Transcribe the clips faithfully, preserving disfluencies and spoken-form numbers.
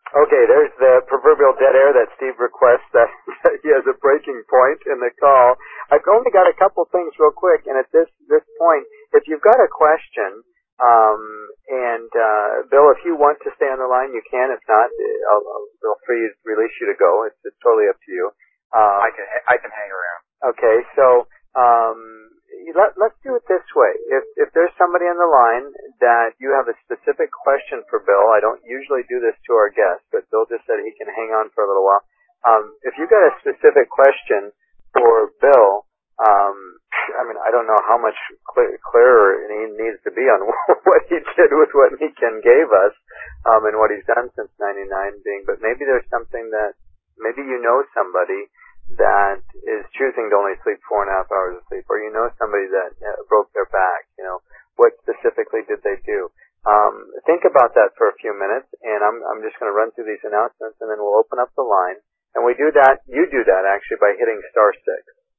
Okay, there's the proverbial dead air that Steve requests that he has a breaking point in the call. I've only got a couple things real quick, and at this this point, if you've got a question, um, and uh, Bill, if you want to stay on the line, you can. If not, I'll, I'll feel free to release you to go. It's, it's totally up to you. Um, I can I can hang around. Okay, so um, let, let's do it this way. If if there's somebody on the line that you have a specific question for Bill, I don't usually do this to our guests, but Bill just said he can hang on for a little while. Um, if you've got a specific question for Bill, um, I mean, I don't know how much clear, clearer he needs to be on what he did with what Niken gave us, um, and what he's done since ninety-nine being, but maybe there's something that, maybe you know somebody that is choosing to only sleep four and a half hours of sleep, or you know somebody that uh, broke their back, you know, what specifically did they do? Um, think about that for a few minutes, and I'm, I'm just going to run through these announcements, and then we'll open up the line. And we do that, you do that actually by hitting star six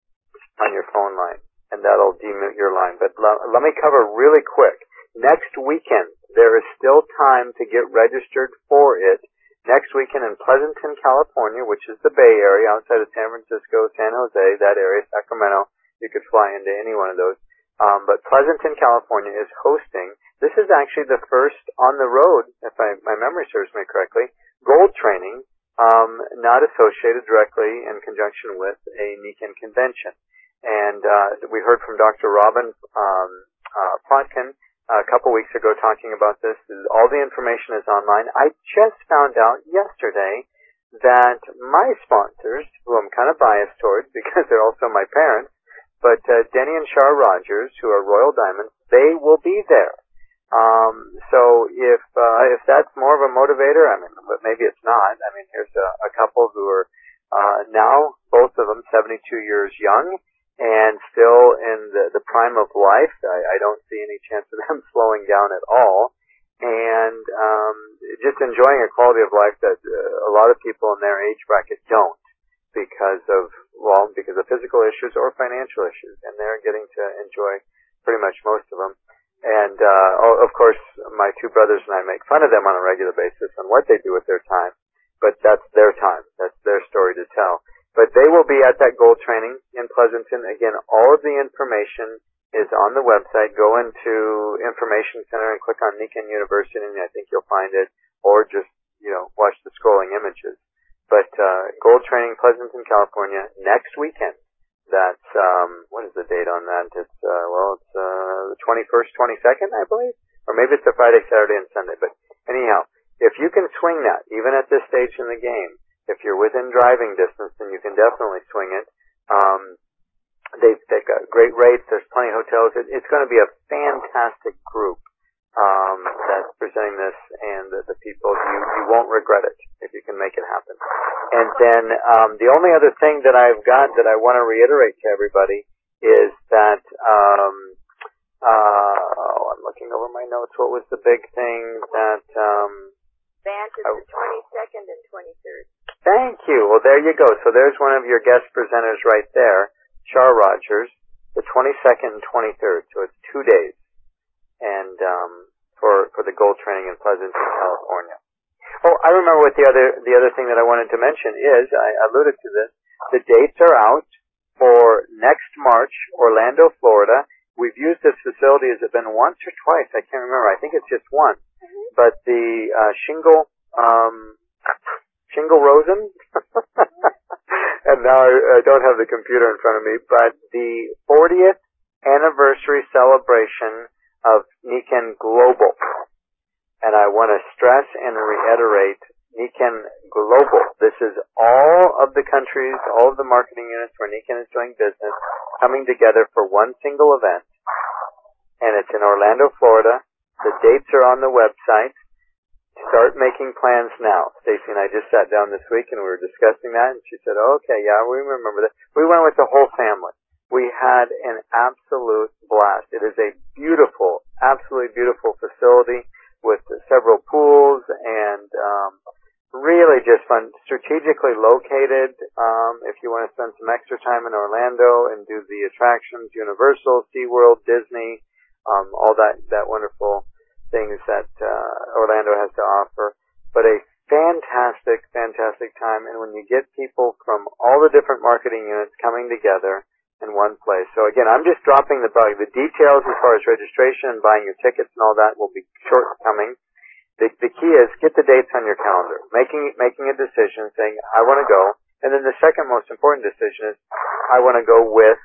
on your phone line, and that'll demute your line. But l- let me cover really quick. Next weekend, there is still time to get registered for it. Next weekend in Pleasanton, California, which is the Bay Area outside of San Francisco, San Jose, that area, Sacramento. You could fly into any one of those. Um, but Pleasanton, California is hosting. This is actually the first on the road, if I, my memory serves me correctly, gold training, um, not associated directly in conjunction with a Niken convention. And uh, we heard from Doctor Robin um, uh, Plotkin a couple weeks ago talking about this. All the information is online. I just found out yesterday that my sponsors, who I'm kind of biased towards because they're also my parents, but uh, Denny and Char Rogers, who are Royal Diamonds, they will be there. Um, so if uh, if that's more of a motivator, I mean, but maybe it's not. I mean, here's a, a couple who are uh, now, both of them, seventy-two years young, and still in the, the prime of life. I, I don't see any chance of them slowing down at all. And um, just enjoying a quality of life that uh, a lot of people in their age bracket don't because of, well, because of physical issues or financial issues. And they're getting to enjoy pretty much most of them. And, uh, of course, my two brothers and I make fun of them on a regular basis on what they do with their time. But that's their time. That's their story to tell. But they will be at that gold training in Pleasanton. Again, all of the information is on the website. Go into Information Center and click on Niken University, and I think you'll find it. Or just, you know, watch the scrolling images. But uh, gold training, Pleasanton, California, next weekend. That's, um, what is the date on that? It's, uh, well, it's uh, the twenty-first, twenty-second, I believe. Or maybe it's a Friday, Saturday, and Sunday. But anyhow, if you can swing that, even at this stage in the game, if you're within driving distance, then you can definitely swing it. Um, they've, they've got great rates. There's plenty of hotels. It, it's going to be a fantastic group um, that's presenting this, and the, the people, you, you won't regret it if you can make it happen. And then um, the only other thing that I've got that I want to reiterate to everybody is that um, uh, oh, I'm looking over my notes. What was the big thing that... Um, Band is the twenty-second and twenty-third. Thank you. Well, there you go. So there's one of your guest presenters right there, Char Rogers, the twenty-second and twenty-third. So it's two days, and um, for for the gold training in Pleasanton, California. Oh, I remember what the other the other thing that I wanted to mention is I alluded to this. The dates are out for next March, Orlando, Florida. We've used this facility. Has it been once or twice? I can't remember. I think it's just once. Mm-hmm. But the uh, Shingle um, Shingle Rosen, and now I, I don't have the computer in front of me, but the fortieth anniversary celebration of Niken Global. And I want to stress and reiterate Niken Global. This is all of the countries, all of the marketing units where Niken is doing business coming together for one single event. And it's in Orlando, Florida. The dates are on the website. Start making plans now. Stacy and I just sat down this week and we were discussing that, and she said, oh, okay, yeah, we remember that. We went with the whole family. We had an absolute blast. It is a beautiful, absolutely beautiful facility with several pools and um, really just fun. Strategically located. Um, if you want to spend some extra time in Orlando and do the attractions, Universal, SeaWorld, Disney, um, all that, that wonderful things that uh, Orlando has to offer. But a fantastic, fantastic time. And when you get people from all the different marketing units coming together in one place. So again, I'm just dropping the bug. The details as far as registration and buying your tickets and all that will be shortcoming. The, the key is get the dates on your calendar, making making a decision, saying, I want to go. And then the second most important decision is, I want to go with,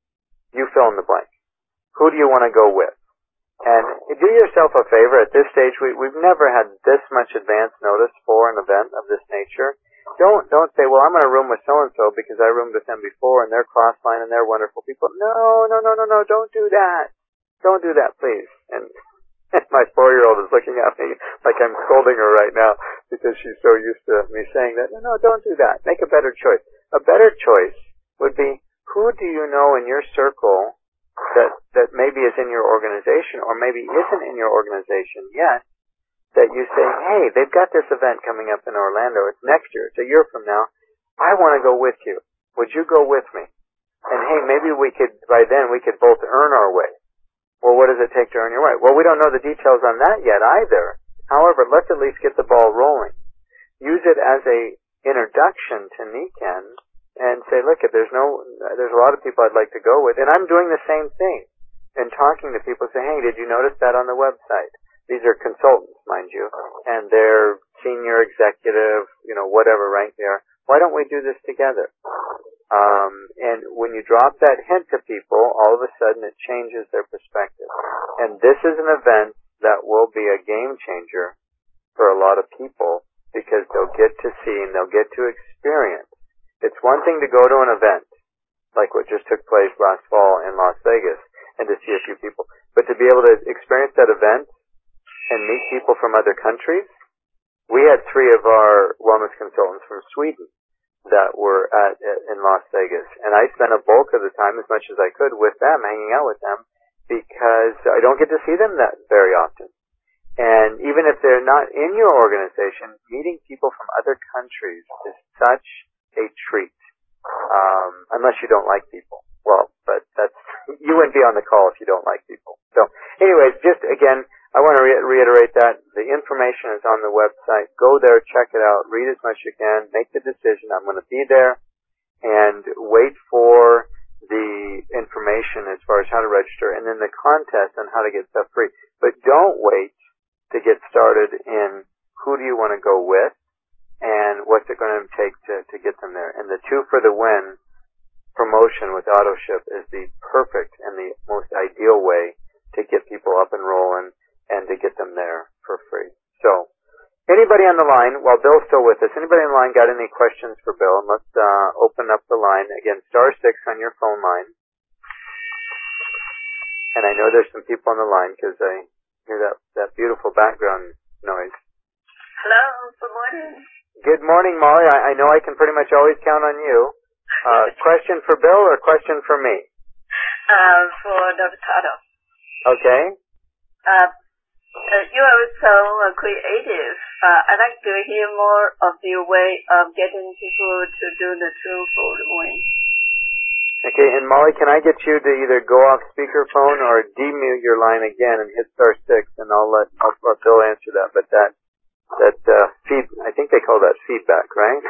you fill in the blank. Who do you want to go with? And do yourself a favor. At this stage, we, we've never had this much advance notice for an event of this nature. Don't don't say, well, I'm going to room with so-and-so because I roomed with them before and they're cross-line and they're wonderful people. No, no, no, no, no, don't do that. Don't do that, please. And my four-year-old is looking at me like I'm scolding her right now because she's so used to me saying that. No, no, don't do that. Make a better choice. A better choice would be, who do you know in your circle that that maybe is in your organization or maybe isn't in your organization yet, that you say, hey, they've got this event coming up in Orlando. It's next year. It's a year from now. I want to go with you. Would you go with me? And hey, maybe we could, by then, we could both earn our way. Well, what does it take to earn your way? Well, we don't know the details on that yet either. However, let's at least get the ball rolling. Use it as a introduction to Nikken and say, look, if there's no, there's a lot of people I'd like to go with. And I'm doing the same thing and talking to people, say, hey, did you notice that on the website? These are consultants, mind you, and they're senior executive, you know, whatever rank they are. Why don't we do this together? Um, and when you drop that hint to people, all of a sudden it changes their perspective. And this is an event that will be a game changer for a lot of people because they'll get to see and they'll get to experience. It's one thing to go to an event, like what just took place last fall in Las Vegas, and to see a few people. But to be able to experience that event and meet people from other countries, we had three of our wellness consultants from Sweden that were at, in Las Vegas. And I spent a bulk of the time, as much as I could, with them, hanging out with them, because I don't get to see them that very often. And even if they're not in your organization, meeting people from other countries is such a treat. Um, unless you don't like people. Well, but that's, you wouldn't be on the call if you don't like people. So, anyways, just again, I want to re- reiterate that the information is on the website. Go there, check it out, read as much as you can, make the decision. I'm going to be there, and wait for the information as far as how to register, and then the contest on how to get stuff free. But don't wait to get started in who do you want to go with, and what's it going to take to, to get them there. And the two for the win promotion with AutoShip is the perfect and the most ideal way to get people up and rolling and to get them there for free. So, anybody on the line, while Bill's still with us, anybody on the line got any questions for Bill? And let's uh, open up the line. Again, star six on your phone line. And I know there's some people on the line because I hear that, that beautiful background noise. Hello, good morning. Good morning, Molly. I, I know I can pretty much always count on you. Uh, question for Bill or question for me? Uh, for Doctor Tado. Okay. Uh, uh, you are so uh, creative. Uh, I'd like to hear more of your way of getting people to do the two for the win. Okay, and Molly, can I get you to either go off speakerphone or demute your line again and hit star six, and I'll let, I'll let Bill answer that. But that that uh, feed, I think they call that feedback, right?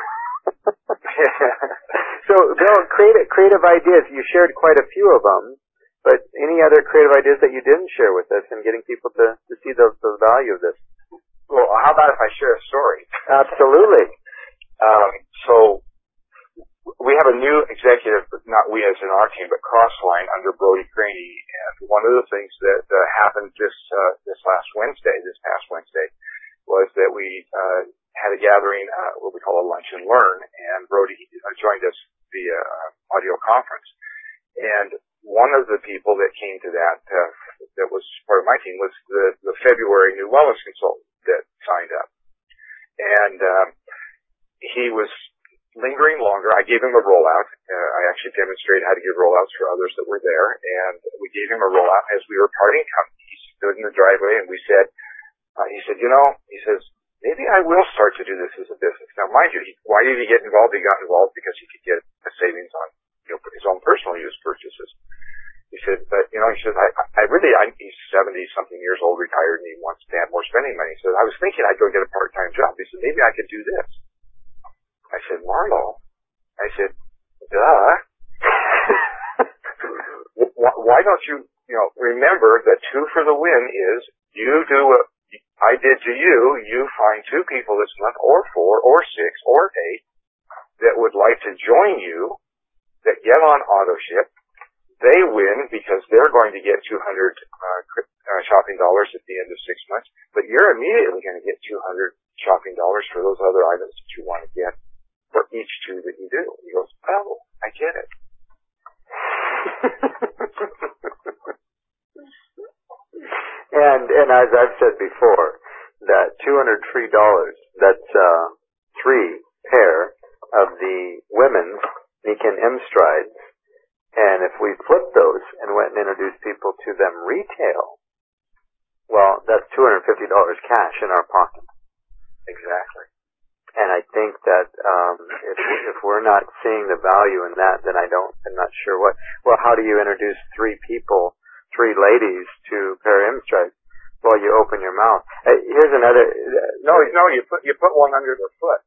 So, Bill, creative, creative ideas. You shared quite a few of them, but any other creative ideas that you didn't share with us and getting people to, to see the, the value of this? Well, how about if I share a story? Absolutely. Um, so, we have a new executive, not we as in our team, but Crossline under Brody Craney. And one of the things that uh, happened this uh, this last Wednesday, this past Wednesday, was that we uh, had a gathering, uh, what we call a lunch and learn, and Brody uh, joined us via uh, audio conference. And one of the people that came to that, uh, that was part of my team, was the, the February new wellness consultant that signed up. And um, he was lingering longer. I gave him a rollout. Uh, I actually demonstrated how to give rollouts for others that were there, and we gave him a rollout. As we were parting company, he stood in the driveway, and we said, uh, he said, you know, he says, maybe I will start to do this as a business. Now, mind you, he, why did he get involved? He got involved because he could get a savings on, you know, his own personal use purchases. He said, but, you know, he said, I, I really, I, he's seventy something years old, retired, and he wants to have more spending money money. He said, I was thinking I'd go get a part-time job. He said, maybe I could do this. I said, Marlo, I said, duh. Why don't you, you know, remember that two for the win is you do what I did to you, you find two people this month, or four, or six, or eight, that would like to join you, that get on AutoShip. They win because they're going to get two hundred uh, uh, shopping dollars at the end of six months, but you're immediately going to get two hundred shopping dollars for those other items that you want to get for each two that you do. He goes, oh, I get it. and and as I've said before, that two hundred free dollars, that's uh, three pair of the women's Nikken M Strides. And if we flipped those and went and introduced people to them retail, well, that's two hundred fifty dollars cash in our pocket. Exactly. And I think that um, if if we're not seeing the value in that, then I don't. I'm not sure what. Well, how do you introduce three people, three ladies to pair M Strides? Well, you open your mouth. Uh, here's another. Uh, no, no, you put you put one under their foot.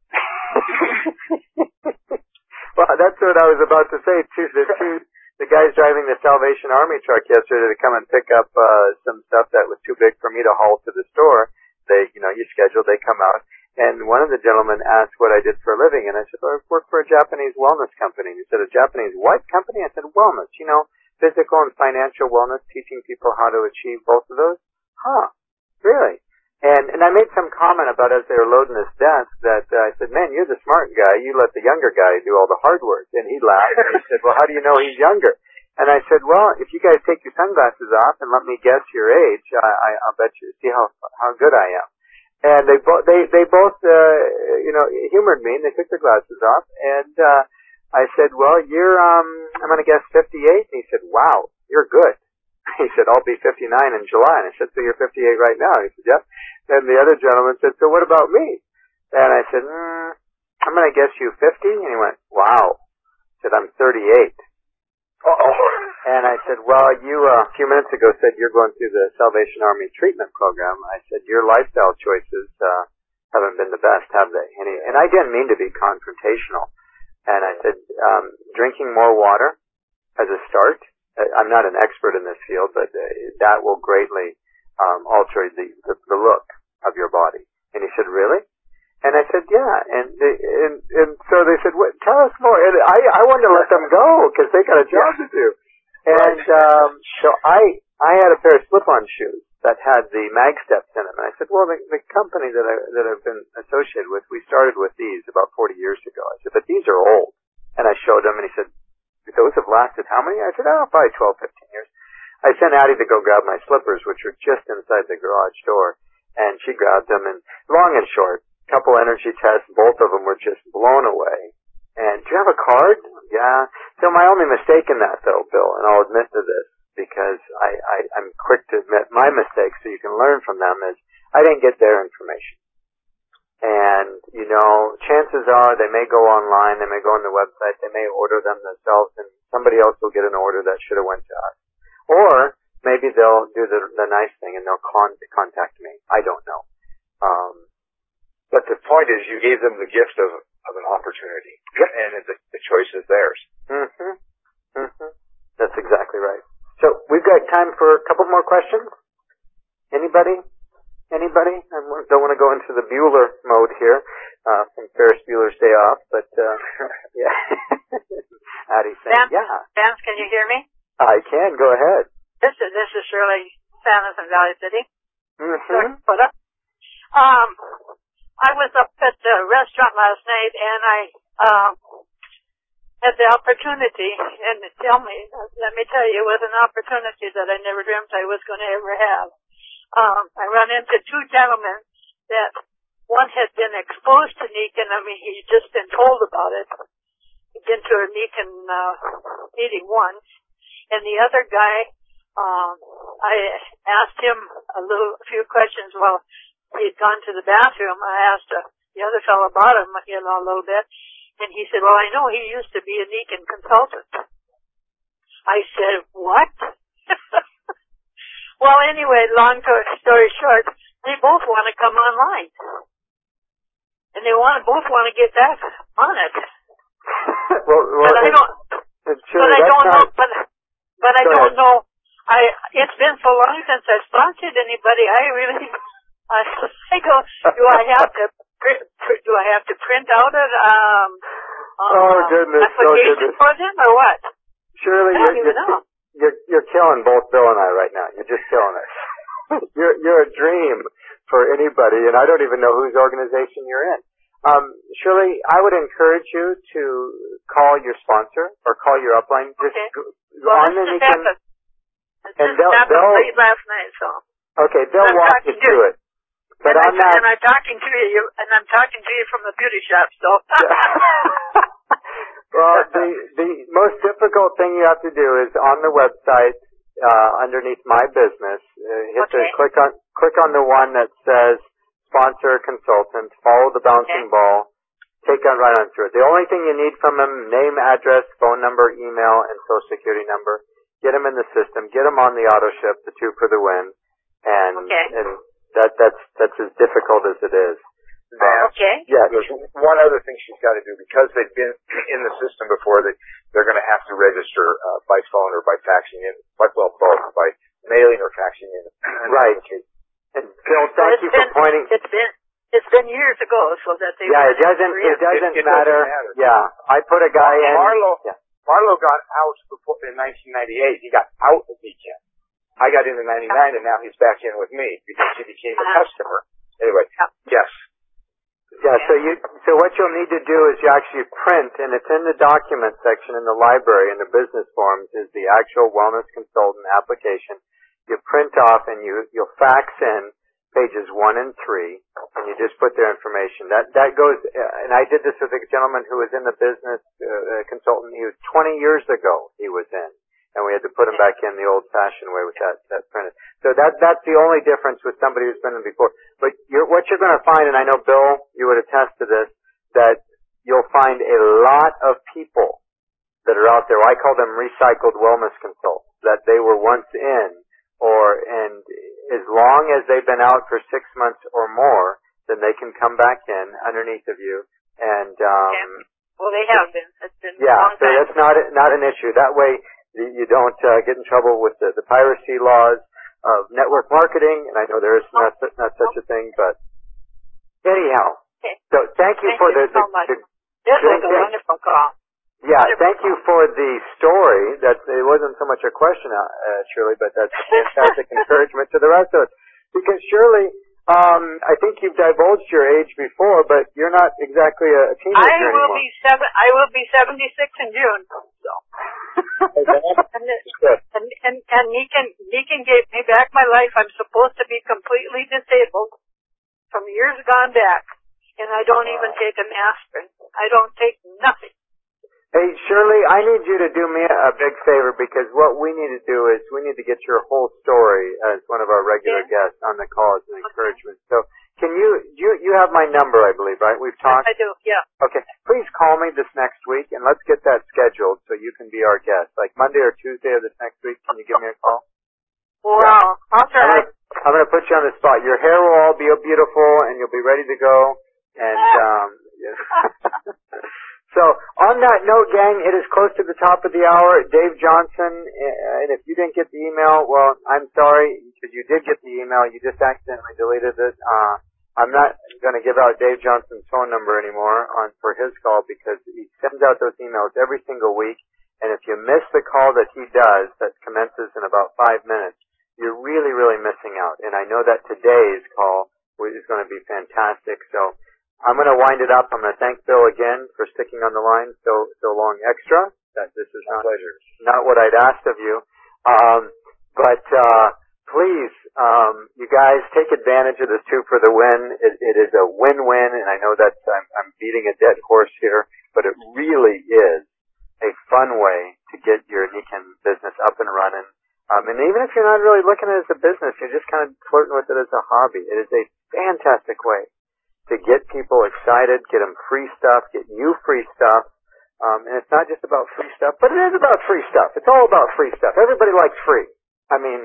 Well, that's what I was about to say too. The two, the guys driving the Salvation Army truck yesterday to come and pick up uh, some stuff that was too big for me to haul to the store. They, you know, you schedule, they come out. And one of the gentlemen asked what I did for a living, and I said, well, I work for a Japanese wellness company. He said, a Japanese what company? I said, wellness, you know, physical and financial wellness, teaching people how to achieve both of those. Huh, really? And and I made some comment about as they were loading this desk that uh, I said, man, you're the smart guy. You let the younger guy do all the hard work. And he laughed, and he said, well, how do you know he's younger? And I said, well, if you guys take your sunglasses off and let me guess your age, I, I, I'll bet you, see how how good I am. And they both, they, they both, uh, you know, humored me, and they took their glasses off, and, uh, I said, well, you're, um, I'm gonna guess fifty-eight, and he said, wow, you're good. He said, I'll be fifty-nine in July, and I said, so you're fifty-eight right now? And he said, yep. And the other gentleman said, so what about me? And I said, mm, I'm gonna guess you fifty, and he went, wow. I said, I'm thirty-eight. Uh-oh. And I said, well, you uh, a few minutes ago said you're going through the Salvation Army treatment program. I said, your lifestyle choices uh, haven't been the best, have they? And, he, and I didn't mean to be confrontational. And I said, um, drinking more water as a start. I'm not an expert in this field, but uh, that will greatly um, alter the, the, the look of your body. And he said, really? And I said, yeah. And they, and, and so they said, what, tell us more. And I, I wanted to let them go because they got a job to do. And um, so I I had a pair of slip-on shoes that had the mag steps in them. And I said, well, the, the company that I that I've been associated with, we started with these about forty years ago. I said, but these are old. And I showed him, and he said, those have lasted how many? I said, oh, probably twelve, fifteen years. I sent Addie to go grab my slippers, which were just inside the garage door, and she grabbed them. And long and short, couple energy tests, both of them were just blown away. And do you have a card? Yeah. So my only mistake in that, though, Bill, and I'll admit to this because I, I, I'm quick to admit my mistakes so you can learn from them, is I didn't get their information. And, you know, chances are they may go online, they may go on the website, they may order them themselves, and somebody else will get an order that should have went to us. Or maybe they'll do the, the nice thing and they'll con- contact me. I don't know. Um, But the point is, you gave them the gift of, of an opportunity, and the, the choice is theirs. Mm-hmm. Mm-hmm. That's exactly right. So we've got time for a couple more questions. Anybody? Anybody? I don't want to go into the Bueller mode here uh, from Ferris Bueller's Day Off, but uh, yeah. Addie saying, Dan, yeah. Dan, can you hear me? I can. Go ahead. This is this is Shirley Sanders in Valley City. Mm-hmm. Put up. Um. I was up at the restaurant last night, and I um, had the opportunity, and tell me, let me tell you, it was an opportunity that I never dreamt I was going to ever have. Um, I ran into two gentlemen that one had been exposed to Nikken. I mean, he'd just been told about it. He'd been to a Nikken uh, meeting once, and the other guy, um, I asked him a little, a few questions while he had gone to the bathroom. I asked uh, the other fellow about him, you know, a little bit, and he said, well, I know he used to be a Nikken consultant. I said, what? Well, anyway, long story short, they both want to come online. And they want both want to get back on it. well, well, but I don't, sure, but I don't not, know, but, but I don't ahead. know, I, it's been so long since I sponsored anybody, I really, I, I don't, do I have to, do I have to print out an, um, um oh, goodness, application oh, goodness. for them, or what? Shirley, I don't you're, even know. You're, you're killing both Bill and I right now. You're just killing us. you're, you're a dream for anybody, and I don't even know whose organization you're in. Um, Shirley, I would encourage you to call your sponsor or call your upline. Just okay. go, well, on this and just happened. And this they'll, happened they'll, late last night, so. Okay, they'll walk you through it. But and, on I, that, and I'm talking to you, and I'm talking to you from the beauty shop, so. Well, the the most difficult thing you have to do is on the website, uh, underneath My Business, uh, hit okay. the click on click on the one that says sponsor consultant, follow the bouncing okay. ball, take on right on through it. The only thing you need from them, name, address, phone number, email, and social security number. Get them in the system, get them on the auto ship, the two for the win, and okay. and that that's that's as difficult as it is. That, okay. Yeah, there's one other thing she's got to do because they've been in the system before. That they're going to have to register uh, by phone or by faxing in, but well, both by mailing or faxing in. Right. And Bill, thank you been, for pointing. It's been it's been years ago, so that they. Yeah, it doesn't it doesn't, it, it matter. doesn't matter. Yeah, I put a guy Mar- in. Marlo, yeah. Marlo got out before in nineteen ninety-eight. He got out of weekend. I got in in ninety-nine, and now he's back in with me because he became a customer. Anyway, yes. Yeah, so you, so what you'll need to do is you actually print, and it's in the document section in the library in the business forms is the actual wellness consultant application. You print off and you, you'll fax in pages one and three, and you just put their information. That, that goes, and I did this with a gentleman who was in the business, uh, consultant, he was twenty years ago he was in. And we had to put him back in the old-fashioned way with that, that printed. So that, that's the only difference with somebody who's been in before. But you're, what you're going to find, and I know, Bill, you would attest to this, that you'll find a lot of people that are out there. I call them recycled wellness consultants, that they were once in, or, and as long as they've been out for six months or more, then they can come back in underneath of you. And, um, yeah. Well, they have been. It's been yeah, a long so time. that's not, not an issue. That way, you don't uh, get in trouble with the, the piracy laws of network marketing, and I know there is not, not such a thing, but anyhow. Okay. So thank you thank for you the, so the, much. the This was a wonderful call. Yeah, wonderful thank call. you for the story. That it wasn't so much a question, uh, uh, Shirley, but that's fantastic encouragement to the rest of us. Because Shirley, um, I think you've divulged your age before, but you're not exactly a teenager I will anymore. be seven. I will be seventy-six in June. So. and, and and and Meekin Meekin gave me back my life. I'm supposed to be completely disabled from years gone back, and I don't even take an aspirin. I don't take nothing. Hey, Shirley, I need you to do me a big favor because what we need to do is we need to get your whole story as one of our regular yeah. guests on the call as an okay. encouragement. So can you, you, you have my number, I believe, right? We've talked? I do, yeah. Okay. Please call me this next week and let's get that scheduled so you can be our guest. Like Monday or Tuesday of this next week, can you give me a call? Wow. Yeah. I'll try. I'm gonna, I'm gonna put you on the spot. Your hair will all be beautiful and you'll be ready to go. And, um, so, on that note, gang, it is close to the top of the hour. Dave Johnson, and if you didn't get the email, well, I'm sorry, because you did get the email. You just accidentally deleted it. Uh, I'm not going to give out Dave Johnson's phone number anymore on for his call because he sends out those emails every single week. And if you miss the call that he does, that commences in about five minutes, you're really, really missing out. And I know that today's call is going to be fantastic. So, I'm going to wind it up. I'm going to thank Bill again for sticking on the line so so long extra. That this is not pleasure. not what I'd asked of you. Um, but uh, please, um, you guys take advantage of this two for the win. It, it is a win-win, and I know that I'm, I'm beating a dead horse here, but it really is a fun way to get your Nikken business up and running. Um, and even if you're not really looking at it as a business, you're just kind of flirting with it as a hobby. It is a fantastic way to get people excited, get them free stuff, get you free stuff. Um, and it's not just about free stuff, but it is about free stuff. It's all about free stuff. Everybody likes free. I mean,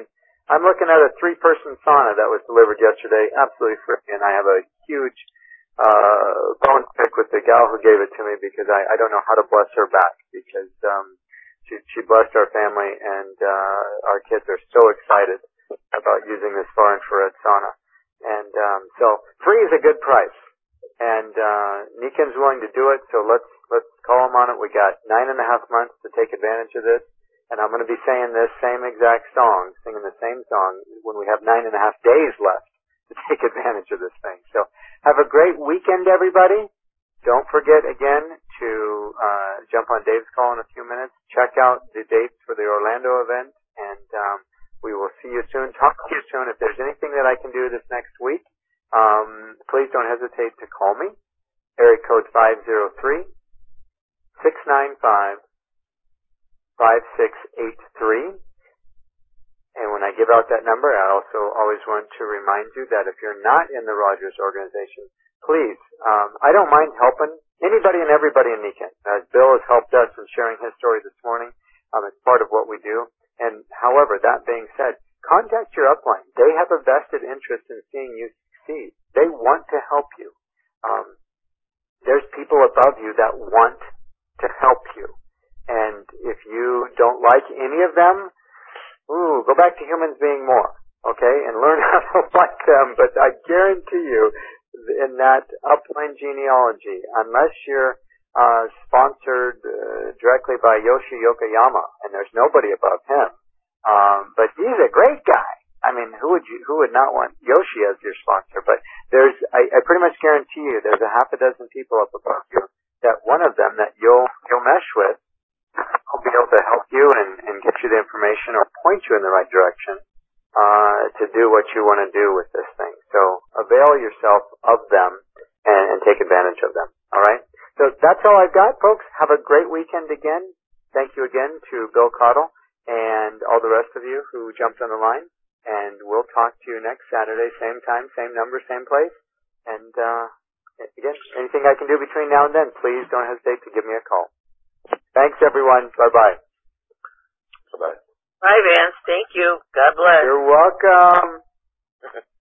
I'm looking at a three-person sauna that was delivered yesterday, absolutely free, and I have a huge uh bone pick with the gal who gave it to me because I, I don't know how to bless her back because um she she blessed our family and uh our kids are so excited about using this far infrared sauna. And um so free is a good price. And uh Niken's willing to do it, so let's let's call him on it. We got nine and a half months to take advantage of this. And I'm going to be saying this same exact song, singing the same song when we have nine and a half days left to take advantage of this thing. So have a great weekend, everybody. Don't forget again to uh jump on Dave's call in a few minutes. Check out the dates for the Orlando event, and um we will see you soon. Talk to you soon. If there's anything that I can do this next week, um please don't hesitate to call me. Area code five zero three, six nine five, five six eight three. And when I give out that number, I also always want to remind you that if you're not in the Rogers organization, please, um, I don't mind helping anybody and everybody in Niken. As Bill has helped us in sharing his story this morning, um, it's part of what we do. And however, that being said, contact your upline. They have a vested interest in seeing you succeed. They want to help you. Um, there's people above you that want to help you. And if you don't like any of them, ooh, go back to humans being more, okay, and learn how to like them. But I guarantee you, in that upline genealogy, unless you're uh, sponsored uh, directly by Yoshi Yokoyama, and there's nobody above him, um, but he's a great guy. I mean, who would you, who would not want Yoshi as your sponsor? But there's, I, I pretty much guarantee you, there's a half a dozen people up above you that one of them that you'll you'll mesh with will be able to help you and, and get you the information or point you in the right direction uh, to do what you want to do with this thing. So avail yourself of them and, and take advantage of them. All right? So that's all I've got, folks. Have a great weekend again. Thank you again to Bill Cottle and all the rest of you who jumped on the line. And we'll talk to you next Saturday, same time, same number, same place. And uh, again, anything I can do between now and then, please don't hesitate to give me a call. Thanks, everyone. Bye-bye. Bye-bye. Bye, Vance. Thank you. God bless. You're welcome.